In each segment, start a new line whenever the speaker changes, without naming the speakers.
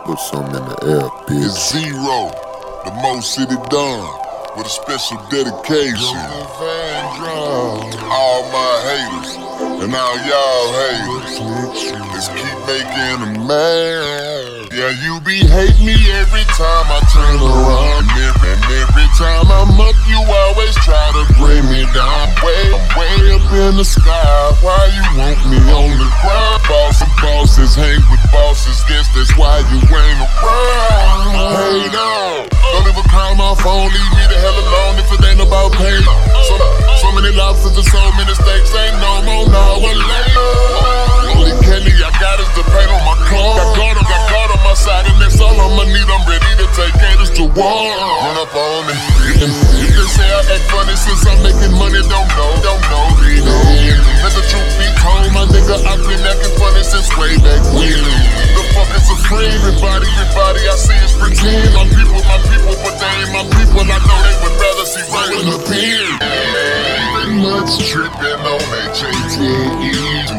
Put some in the air, bitch.
It's Zero, the Mo City Don, with a special dedication to all my haters and all y'all haters. Let's keep making them mad. Yeah, you be hating me every time I turn around, and every time I'm up, you always try to bring me down. I'm way up in the sky. Why you want me on the ground? Bosses hang with bosses. Guess that's why you ain't around. Hey, no, don't ever call my phone. Leave me the hell alone if it ain't about pay. So many lobsters and so many steaks. Ain't no more, no one later. Only candy I got is the paint on my car. Got God on my side, and that's all I'ma need. I'm ready to take haters to war. Run up on me. You can say I act funny since I'm making money. Don't know. Let the truth be told, my nigga, I've been acting funny since way back when. The fuck is a friend? Everybody I see is pretend. My people, but they ain't my people. I know they would rather see running a pen. Much tripping on HATE to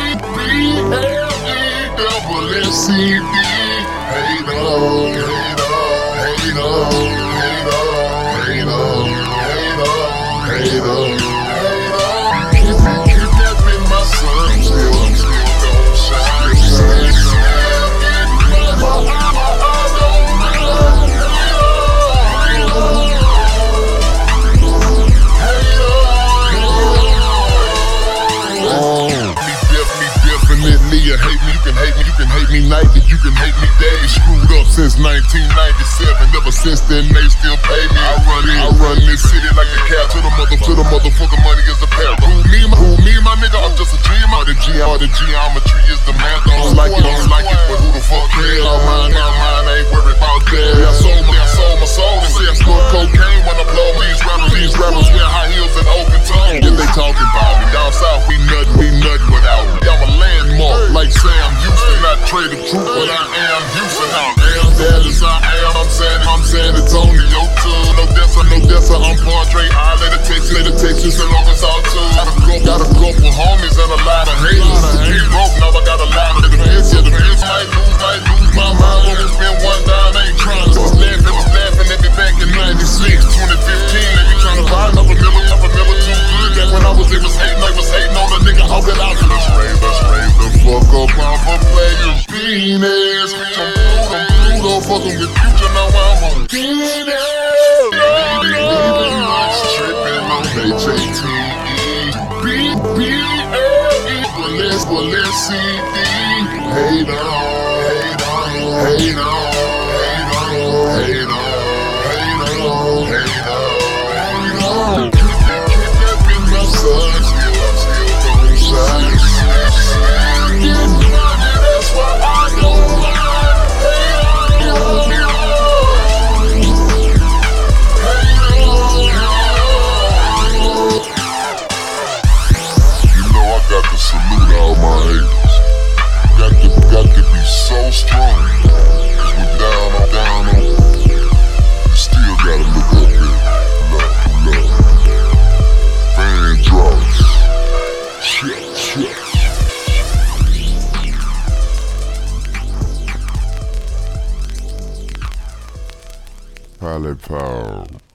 BBLE-SCD. Hate on. Kidnapping my son, I'm still gon' shine. Definitely, you can hate me nightly, you can hate me daily. Screwed up since 1997, ever since then they still pay me. I run this city like a cat to the motherfucker money is the parrot. Who me, my nigga, I'm just a dreamer. The geometry is the math. Don't like it, but who the fuck cares? All mine, ain't worried about that. I sold my soul and say I snort cocaine when I blow. These rappers wear high heels and open toes. Yeah, they talking about me. Down south, we nothing without me. I'm a landmark like Sam Houston. Not trade the truth, but I am Houston. I am that as I am. I'm San Antonio too. No Dessa, I'm Padre. I let it Texas and long as all two. Got a couple homies and a lot of haters. Be broke, now I got a lot of defense. Yeah, the defense might lose my mind when we spend one dime. Ain't trying to laughing at me back in 96, 2015. They be trying to buy another miller too good. Back when I was hating on a nigga. How could I do this? Rave the fuck up off a player's penis. I'm blue, don't fucking with Future, now I'm on penis. Tripping on HATE to BBLE-SCD. Hate on. Kidnapping my son, I'm still gon' shine. Getting money, that's why I don't mind. You know I got to salute all my haters. Got to be so strong. 'Cause we're down on. You still gotta look up there. Love. Fan draws. Shit. Pilot power.